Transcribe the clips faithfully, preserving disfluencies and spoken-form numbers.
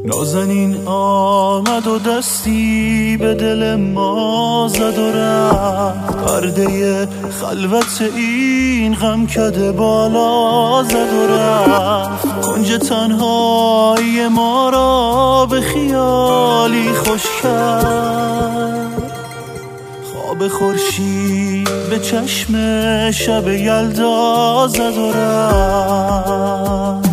نازنین آمد و دستی به دل ما زد و رفت، پرده خلوت این غم کده بالا زد و رفت. کنج تنهایی ما را به خیالی خوش کرد، خواب خورشید به چشم شب یلدا زد و رفت.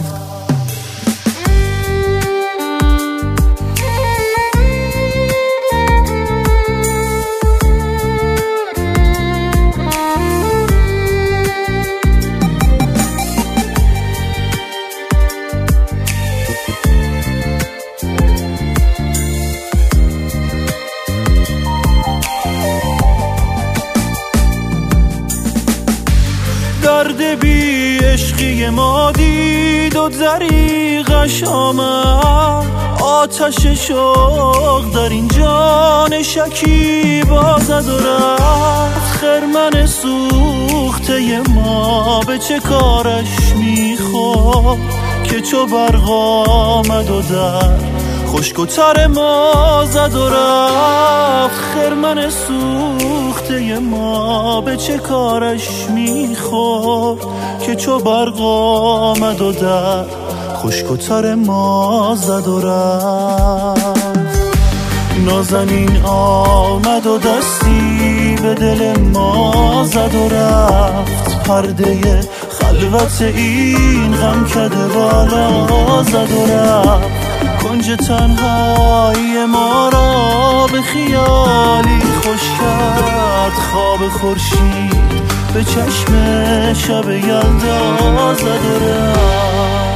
درد بی عشقی ما دید و دریغش آمد، آتش شوق در این جان شکیبا زد و رفت. خرمن سوخته ما به چه کارش میخورد که چو برق آمد و در خشک و تر ما زد و رفت. خرمن سوخته ما به چه کارش میخورد که چو برق آمد و در خشک و تر ما زد و رفت. نازنین آمد و دستی به دل ما زد و رفت، پرده خلوت این غم کده بالا زد و رفت. کنج تنهایی ما را به خیالی خوش کرد، خواب خورشید به چشم شب یلدا زد و رفت.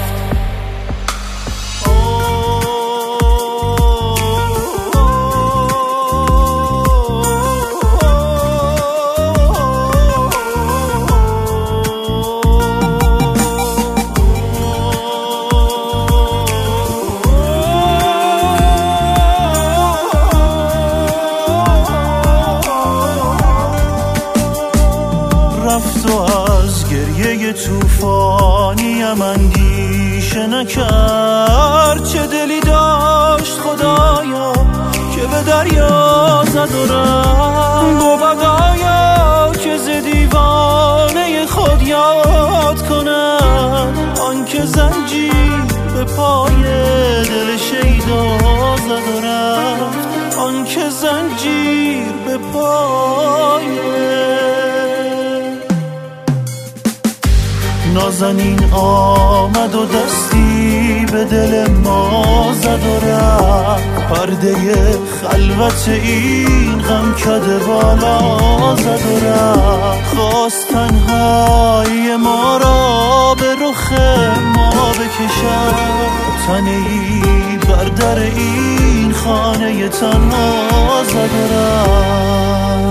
رفت و از گریه توفانیم اندیشه نکرد، چه دلی داشت خدایا که به دریا زد و رفت. بود آیا که ز دیوانه خود یاد کنم آن که زنجیر به پای دل شیدا زد و رفت، آن که زنجیر به پای. نازنین آمد و دستی به دل ما زد و رفت، پرده خلوت این غم کده بالا زد و رفت. خواست تنهایی ما را به رخ ما بکشد، تنه ای بر در این خانه تنها زد و رفت.